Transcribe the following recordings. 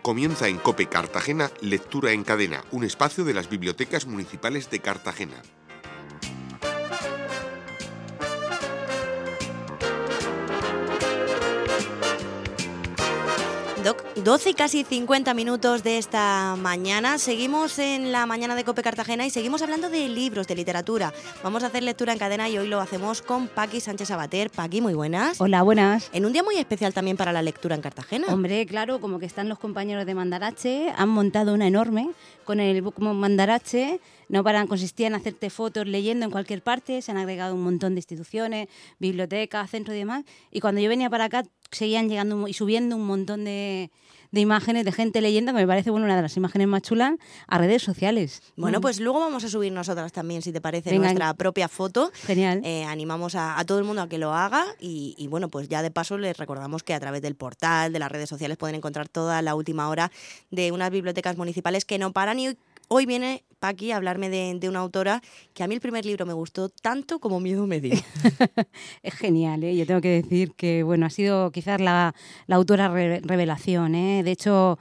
Comienza en COPE Cartagena Lectura en Cadena, un espacio de las bibliotecas municipales de Cartagena. Doc, 12 y casi 50 minutos de esta mañana. Seguimos en la mañana de COPE Cartagena y seguimos hablando de libros, de literatura. Vamos a hacer lectura en cadena y hoy lo hacemos con Paqui Sánchez Sabater. Paqui, muy buenas. Hola, buenas. En un día muy especial también para la lectura en Cartagena. Hombre, claro, como que están los compañeros de Mandarache, han montado una enorme con el book Mandarache. No paran, consistía en hacerte fotos leyendo en cualquier parte, se han agregado un montón de instituciones, bibliotecas, centros y demás, y cuando yo venía para acá seguían llegando y subiendo un montón de imágenes de gente leyendo, que me parece una de las imágenes más chulas, a redes sociales. Bueno, pues luego vamos a subir nosotras también, si te parece, Venga, nuestra propia foto. Genial. Animamos a todo el mundo a que lo haga y bueno, pues ya de paso les recordamos que a través del portal, de las redes sociales, pueden encontrar toda la última hora de unas bibliotecas municipales que no paran. Y hoy viene Paqui a hablarme de una autora que a mí el primer libro me gustó tanto como miedo me dio. Es genial, ¿eh? Yo tengo que decir que bueno, ha sido quizás la autora revelación, ¿eh? De hecho,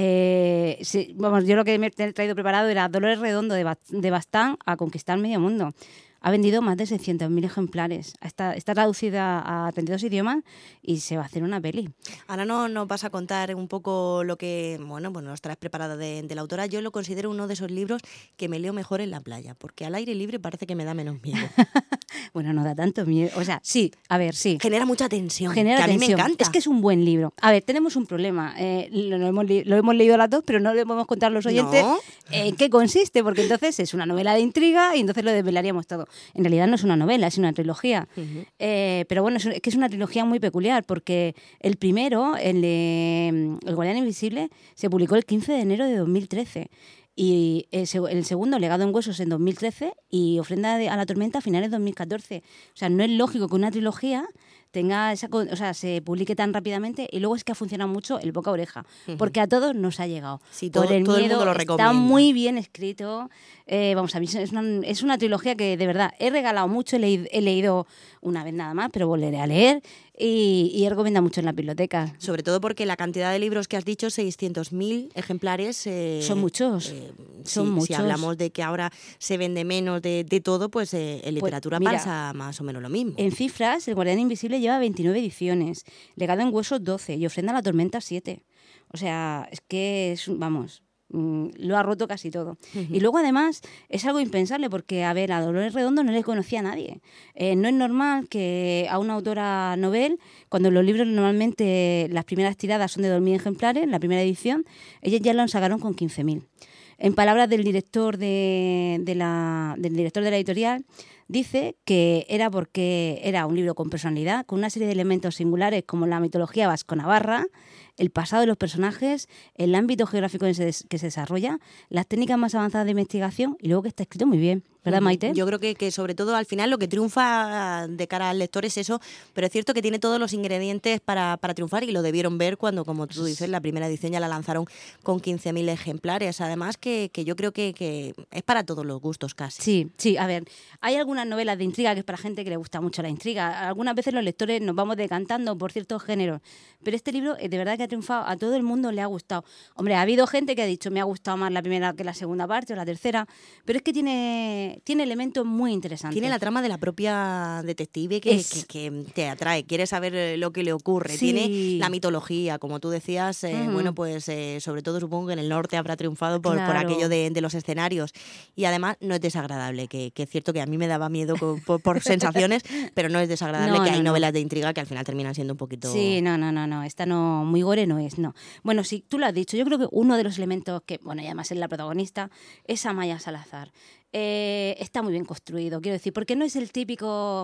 sí, vamos, yo lo que me he traído preparado era Dolores Redondo de Baztán a conquistar medio mundo. Ha vendido más de 600.000 ejemplares. Está traducida a 32 idiomas y se va a hacer una peli. Ahora nos vas a contar un poco lo que bueno, pues nos traes preparado de la autora. Yo lo considero uno de esos libros que me leo mejor en la playa, porque al aire libre parece que me da menos miedo. Bueno, no da tanto miedo. O sea, sí, a ver, sí. Genera mucha tensión, Genera que a mí tensión. me encanta. Es que es un buen libro. A ver, tenemos un problema. Lo hemos leído las dos, pero no le podemos contar a los oyentes en qué consiste, porque entonces es una novela de intriga y entonces lo desvelaríamos todo. En realidad no es una novela, es una trilogía. Uh-huh. Pero bueno, es que es una trilogía muy peculiar, porque el primero, El Guardián Invisible, se publicó el 15 de enero de 2013. Y el segundo, Legado en Huesos, en 2013, y Ofrenda a la Tormenta a finales de 2014. O sea, no es lógico que una trilogía tenga se publique tan rápidamente, y luego es que ha funcionado mucho el boca a oreja, porque a todos nos ha llegado. Sí, todo el mundo lo recomienda. Está muy bien escrito. Vamos, a mí es una trilogía que de verdad he regalado mucho, he leído una vez nada más, pero volveré a leer y he recomendado mucho en la biblioteca. Sobre todo porque la cantidad de libros que has dicho, 600.000 ejemplares. Son muchos. Son muchos. Si hablamos de que ahora se vende menos de todo, pues en literatura pasa más o menos lo mismo. En cifras, El Guardián Invisible lleva 29 ediciones, Legado en Huesos 12 y Ofrenda a la Tormenta 7. O sea, es que lo ha roto casi todo. Uh-huh. Y luego, además, es algo impensable porque, a ver, a Dolores Redondo no le conocía a nadie. No es normal que a una autora novel, cuando los libros normalmente las primeras tiradas son de 2.000 ejemplares, la primera edición, ellas ya lo sacaron con 15.000. En palabras del director del director de la editorial, dice que era porque era un libro con personalidad, con una serie de elementos singulares como la mitología vasco-navarra, el pasado de los personajes, el ámbito geográfico que se desarrolla, las técnicas más avanzadas de investigación y luego que está escrito muy bien. ¿Verdad, Maite? Yo creo que sobre todo al final lo que triunfa de cara al lector es eso, pero es cierto que tiene todos los ingredientes para triunfar y lo debieron ver cuando, como tú dices, la primera edición ya la lanzaron con 15.000 ejemplares. Además que yo creo que es para todos los gustos casi. Sí, a ver, hay algunas novelas de intriga que es para gente que le gusta mucho la intriga. Algunas veces los lectores nos vamos decantando por ciertos géneros, pero este libro de verdad que ha triunfado, a todo el mundo le ha gustado. Hombre, ha habido gente que ha dicho me ha gustado más la primera que la segunda parte o la tercera, pero es que tiene elementos muy interesantes. Tiene la trama de la propia detective que te atrae, quieres saber lo que le ocurre. Sí. Tiene la mitología, como tú decías, bueno, pues sobre todo supongo que en el norte habrá triunfado por aquello de los escenarios. Y además no es desagradable, que es cierto que a mí me daba miedo por sensaciones, pero no es desagradable hay novelas de intriga que al final terminan siendo un poquito... Sí, no, esta no, muy gore no es, no. Bueno, sí, tú lo has dicho, yo creo que uno de los elementos que, bueno, y además es la protagonista, es Amaya Salazar. Está muy bien construido, quiero decir, porque no es el típico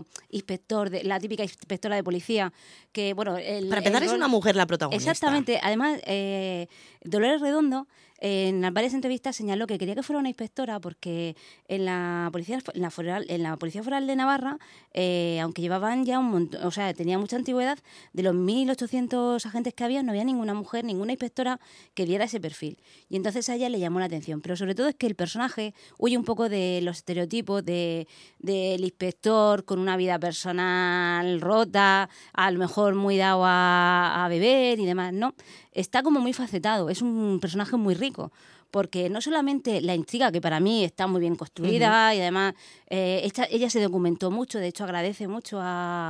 la típica inspectora de policía que, bueno... Para empezar, es una mujer la protagonista. Exactamente. Además, Dolores Redondo en varias entrevistas señaló que quería que fuera una inspectora porque en la Policía Foral de Navarra, aunque llevaban ya un montón, o sea, tenía mucha antigüedad, de los 1.800 agentes que había, no había ninguna mujer, ninguna inspectora que diera ese perfil. Y entonces a ella le llamó la atención. Pero sobre todo es que el personaje huye un poco de de los estereotipos del inspector con una vida personal rota, a lo mejor muy dado a beber y demás, no. Está como muy facetado, es un personaje muy rico. Porque no solamente la intriga, que para mí está muy bien construida, y además ella se documentó mucho, de hecho agradece mucho a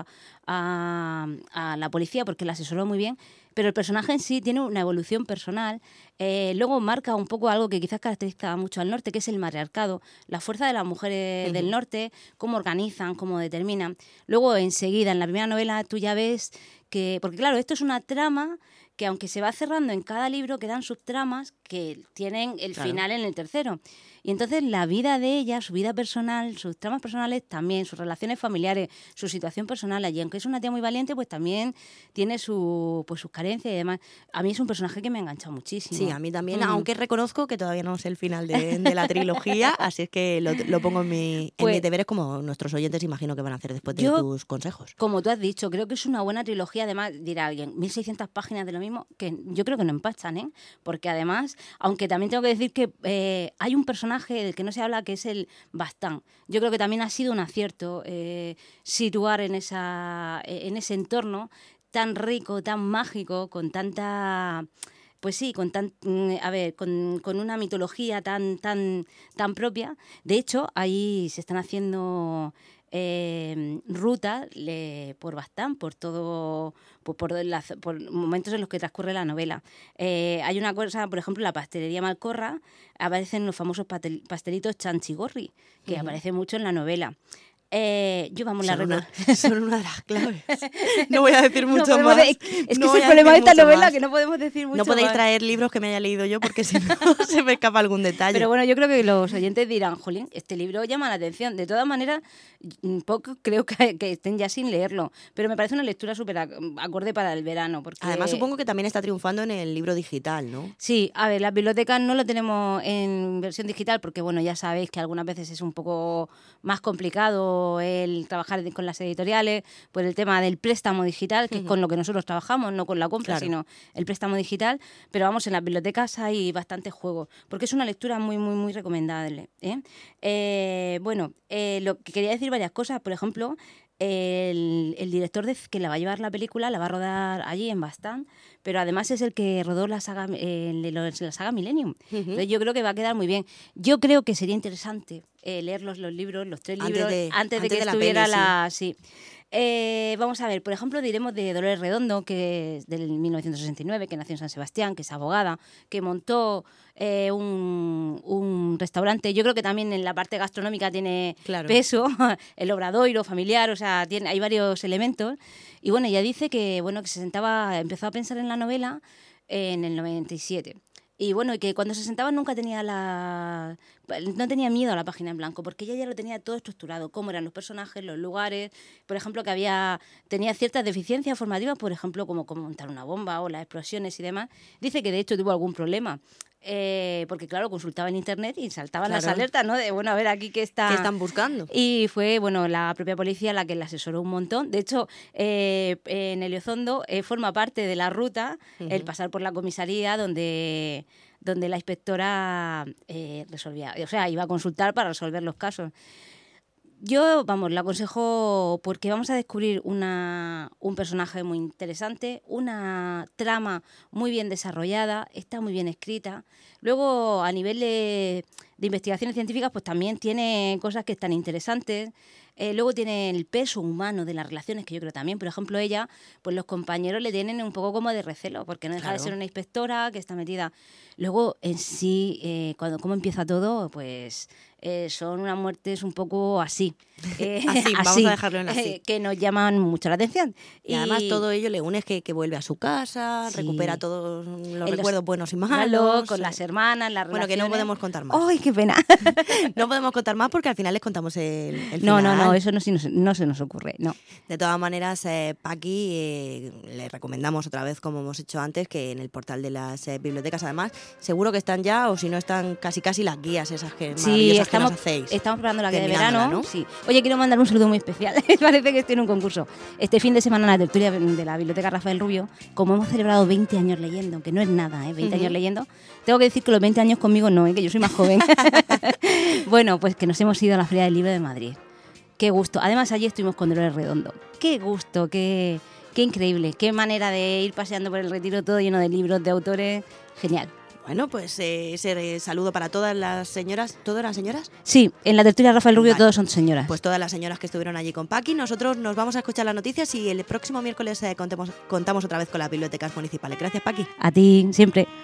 la policía porque la asesoró muy bien, pero el personaje en sí tiene una evolución personal. Luego marca un poco algo que quizás caracteriza mucho al norte, que es el matriarcado, la fuerza de las mujeres del norte, cómo organizan, cómo determinan. Luego enseguida, en la primera novela, tú ya ves que... Porque claro, esto es una trama que aunque se va cerrando en cada libro, quedan subtramas que tienen el final en el tercero. Y entonces la vida de ella, su vida personal, sus tramas personales también, sus relaciones familiares, su situación personal, y aunque es una tía muy valiente, pues también tiene sus carencias y demás. A mí es un personaje que me ha enganchado muchísimo. Sí, a mí también, aunque reconozco que todavía no sé el final de la trilogía, así es que lo pongo en mis deberes, como nuestros oyentes imagino que van a hacer después de tus consejos. Como tú has dicho, creo que es una buena trilogía. Además, dirá alguien, 1600 páginas de lo mismo, que yo creo que no empachan, ¿eh? Porque además, aunque también tengo que decir que hay un personaje del que no se habla, que es el Bastán. Yo creo que también ha sido un acierto situar en ese entorno tan rico, tan mágico, con tanta... Pues sí, con una mitología tan propia. De hecho, ahí se están haciendo rutas por Baztán, por todo, por momentos en los que transcurre la novela. Hay una cosa, por ejemplo, en la pastelería Malcorra aparecen los famosos pastelitos Chanchigorri, que aparecen mucho en la novela. Son una de las claves. No voy a decir mucho más. Es que es el problema de esta novela, que no podemos decir mucho más. No podéis traer libros que me haya leído yo porque si no se me escapa algún detalle. Pero bueno, yo creo que los oyentes dirán, jolín, este libro llama la atención. De todas maneras, poco creo que estén ya sin leerlo. Pero me parece una lectura súper acorde para el verano. Porque... Además, supongo que también está triunfando en el libro digital, ¿no? Sí, a ver, las bibliotecas no lo tenemos en versión digital porque, bueno, ya sabéis que algunas veces es un poco más complicado el trabajar con las editoriales por el tema del préstamo digital, que es con lo que nosotros trabajamos, no con la compra, sino el préstamo digital. Pero vamos, en las bibliotecas hay bastante juego, porque es una lectura muy, muy, muy recomendable, ¿eh? Lo que quería decir varias cosas. Por ejemplo, el director que la va a llevar la película la va a rodar allí en Baztán, pero además es el que rodó la saga Millennium. Entonces yo creo que va a quedar muy bien. Yo creo que sería interesante leer los libros, los 3 libros, antes de que estuviera la... Sí. Vamos a ver, por ejemplo, diremos de Dolores Redondo, que es del 1969, que nació en San Sebastián, que es abogada, que montó un restaurante. Yo creo que también en la parte gastronómica tiene peso, el obradoiro familiar, o sea, hay varios elementos. Y bueno, ella dice que empezó a pensar en la novela en el 97. Y bueno, y que cuando se sentaba no tenía miedo a la página en blanco, porque ella ya lo tenía todo estructurado, cómo eran los personajes, los lugares, por ejemplo, que tenía ciertas deficiencias formativas, por ejemplo, como cómo montar una bomba o las explosiones y demás. Dice que de hecho tuvo algún problema, porque claro, consultaba en internet y saltaban las alertas, ¿no? De, bueno, a ver aquí qué están buscando. Y fue, bueno, la propia policía la que la asesoró un montón. De hecho, en Eliozondo forma parte de la ruta el pasar por la comisaría donde la inspectora resolvía, o sea, iba a consultar para resolver los casos. Yo, le aconsejo porque vamos a descubrir un personaje muy interesante, una trama muy bien desarrollada, está muy bien escrita. Luego, a nivel de investigaciones científicas, pues también tiene cosas que están interesantes. Luego tiene el peso humano de las relaciones, que yo creo también. Por ejemplo, ella, pues los compañeros le tienen un poco como de recelo, porque no deja de ser una inspectora que está metida. Luego, en sí, cómo empieza todo, pues son unas muertes un poco así. Así, vamos a dejarlo en así. Que nos llaman mucho la atención. Y además todo ello le une que vuelve a su casa, recupera todos los recuerdos buenos y malos. Con las hermanas, las relaciones. Bueno, que no podemos contar más. ¡Ay, qué pena! No podemos contar más porque al final les contamos el final. No, eso no se nos ocurre, no. De todas maneras, Paqui, le recomendamos otra vez, como hemos hecho antes, que en el portal de las bibliotecas, además, seguro que están ya, o si no están casi las guías esas maravillosas nos hacéis. Estamos preparando la guía de Terminándola, verano. ¿no? Sí. Oye, quiero mandar un saludo muy especial. Parece que estoy en un concurso. Este fin de semana en la tertulia de la Biblioteca Rafael Rubio, como hemos celebrado 20 años leyendo, que no es nada, 20 años leyendo, tengo que decir que los 20 años conmigo no, que yo soy más joven. Bueno, pues que nos hemos ido a la Feria del Libro de Madrid. Qué gusto. Además, allí estuvimos con Dolores Redondo. Qué gusto, qué increíble. Qué manera de ir paseando por el Retiro todo lleno de libros, de autores. Genial. Bueno, pues ese saludo para todas las señoras. ¿Todas las señoras? Sí, en la tertulia Rafael Rubio Vale. todos son señoras. Pues todas las señoras que estuvieron allí con Paqui. Nosotros nos vamos a escuchar las noticias y el próximo miércoles contamos otra vez con las bibliotecas municipales. Gracias, Paqui. A ti, siempre.